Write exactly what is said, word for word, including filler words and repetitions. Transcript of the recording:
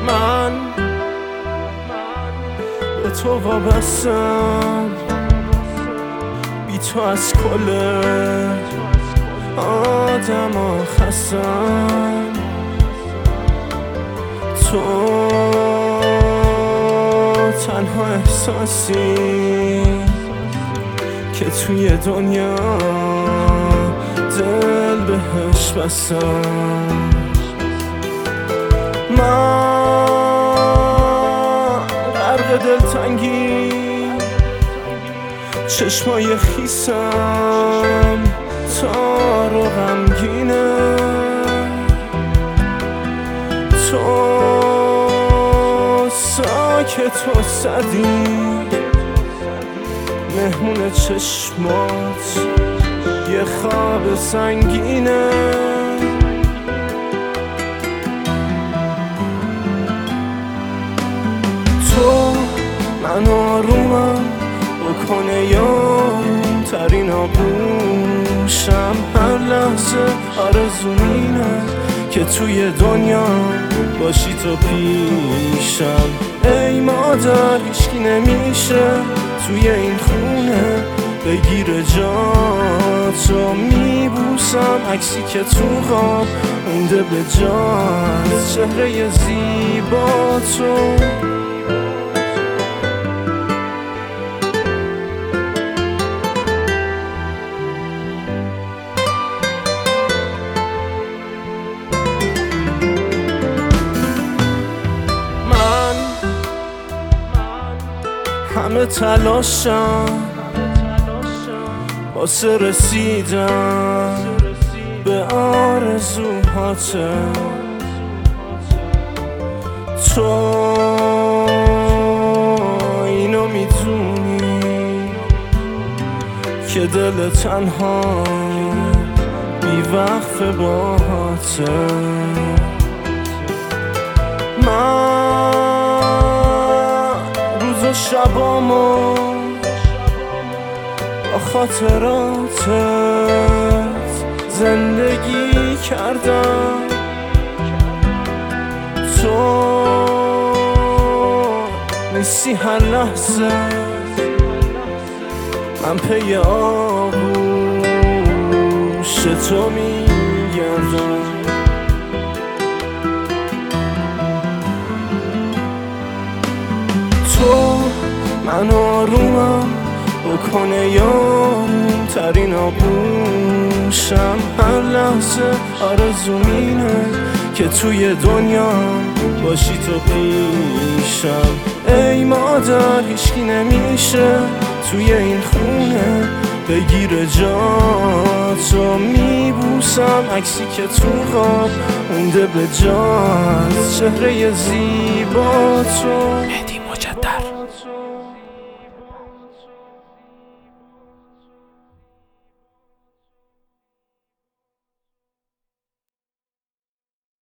من به تو وابستم، بی تو از کل آدم ها خستم. تو تنها احساسی که توی دنیا دل بهش بستم. من غرق دلتنگی، چشمای خیسم تار و غمگینه. تو ساکت و سدی، مهمون چشمات یه خواب سنگینه. تو من آرومم بکنه یارم ترین آغوشم. هر لحظه آرزومینه که توی دنیا باشی تو پیشم. ای مادر هیچکی نمیشه توی این خونه بگیره جاتو. میبوسم عکسی که تو خواب مونده به جات، چهره زیبا تو. همه تلاشم واسه رسیدن به آرزوهاته. تو اینو میدونی که دل تنها بی وقف باهاته. من روز و شبامو با خاطراتت زندگی کردم. تو نیستی هر لحظه، من پی آغوش تو میگردم. تو من آرومم بکنه یارم ترین آغوشم. هر لحظه آرزومینه که توی دنیا باشی تو پیشم. ای مادر هیچکی نمیشه توی این خونه بگیره جاتو. میبوسم عکسی که تو خواب مونده به جات، چهره زیبا تو.